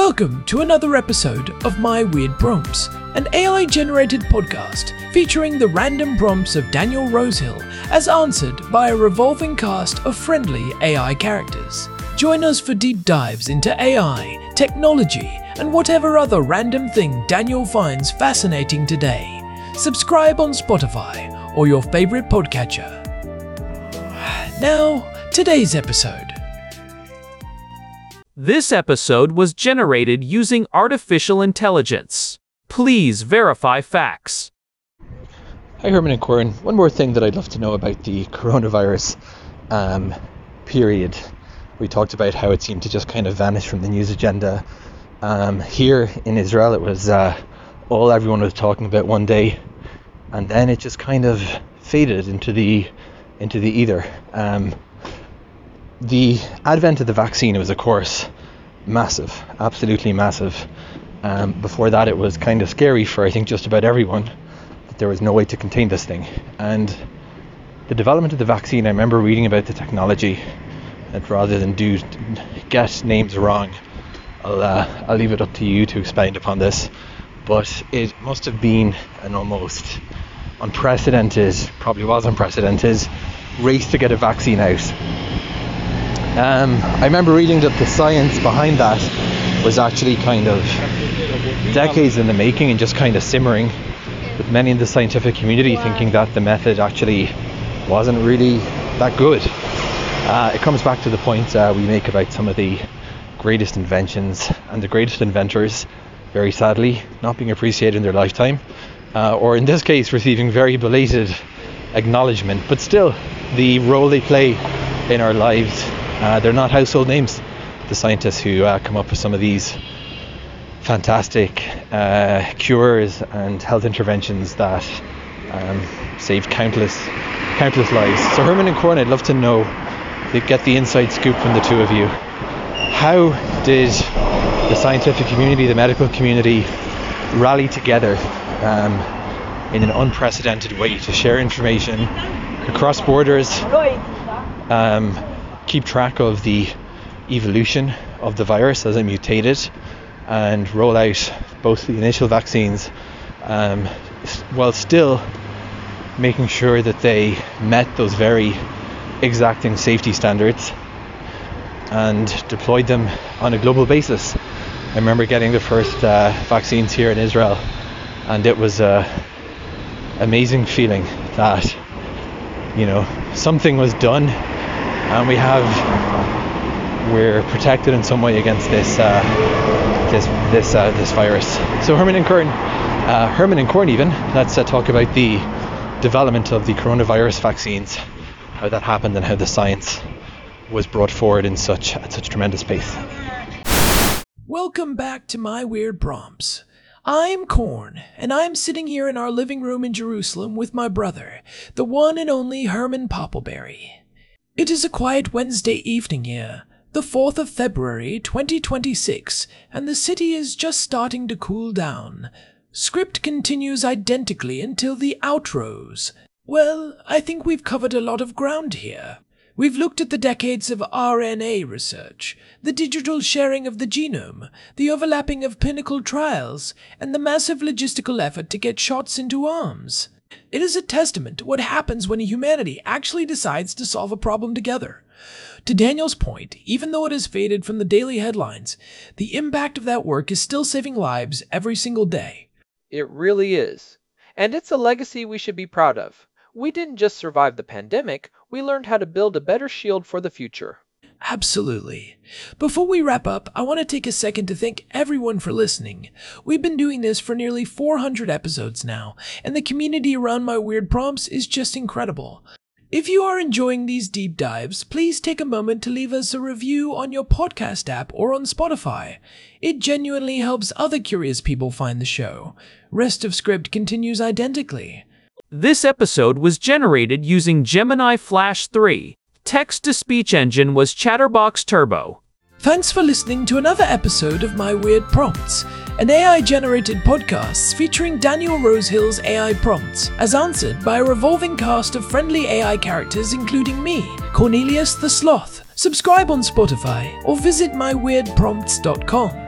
Welcome to another episode of My Weird Prompts, an AI-generated podcast featuring the random prompts of Daniel Rosehill as answered by a revolving cast of friendly AI characters. Join us for deep dives into AI, technology, and whatever other random thing Daniel finds fascinating today. Subscribe on Spotify or your favorite podcatcher. Now, today's episode. This episode was generated using artificial intelligence. Please verify facts. Hi Herman and Corin. One more thing that I'd love to know about the coronavirus period. We talked about how it seemed to just kind of vanish from the news agenda. Here in Israel it was all everyone was talking about one day, and then it just kind of faded into the ether. The advent of the vaccine was, of course, massive, absolutely massive. Before that, it was kind of scary for, I think, just about everyone that there was no way to contain this thing. And the development of the vaccine, I remember reading about the technology, and rather than get names wrong, I'll leave it up to you to expound upon this. But it must have been an almost unprecedented, probably was unprecedented, race to get a vaccine out. I remember reading that the science behind that was actually kind of decades in the making and just kind of simmering, with many in the scientific community thinking that the method actually wasn't really that good. It comes back to the point we make about some of the greatest inventions and the greatest inventors, very sadly, not being appreciated in their lifetime, or in this case receiving very belated acknowledgement, but still the role they play in our lives. They're not household names, the scientists who come up with some of these fantastic cures and health interventions that save countless lives. So Herman and Corin, I'd love to know, to get the inside scoop from the two of you. How did the scientific community, the medical community, rally together in an unprecedented way to share information across borders, keep track of the evolution of the virus as it mutated, and roll out both the initial vaccines while still making sure that they met those very exacting safety standards and deployed them on a global basis. I remember getting the first vaccines here in Israel, and it was an amazing feeling that, you know, something was done and we're protected in some way against this virus. So Herman and Corin even, let's talk about the development of the coronavirus vaccines, how that happened and how the science was brought forward at such tremendous pace. Welcome back to My Weird Prompts. I'm Corn, and I'm sitting here in our living room in Jerusalem with my brother, the one and only Herman Poppleberry. It is a quiet Wednesday evening here, the 4th of February 2026, and the city is just starting to cool down. Script continues identically until the outros. Well, I think we've covered a lot of ground here. We've looked at the decades of RNA research, the digital sharing of the genome, the overlapping of clinical trials, and the massive logistical effort to get shots into arms. It is a testament to what happens when humanity actually decides to solve a problem together. To Daniel's point, even though it has faded from the daily headlines, the impact of that work is still saving lives every single day. It really is. And it's a legacy we should be proud of. We didn't just survive the pandemic, we learned how to build a better shield for the future. Absolutely. Before we wrap up, I want to take a second to thank everyone for listening. We've been doing this for nearly 400 episodes now, and the community around My Weird Prompts is just incredible. If you are enjoying these deep dives, please take a moment to leave us a review on your podcast app or on Spotify. It genuinely helps other curious people find the show. Rest of script continues identically. This episode was generated using Gemini Flash 3. Text-to-speech engine was Chatterbox Turbo. Thanks for listening to another episode of My Weird Prompts, an AI-generated podcast featuring Daniel Rosehill's AI prompts, as answered by a revolving cast of friendly AI characters including me, Cornelius the Sloth. Subscribe on Spotify or visit myweirdprompts.com.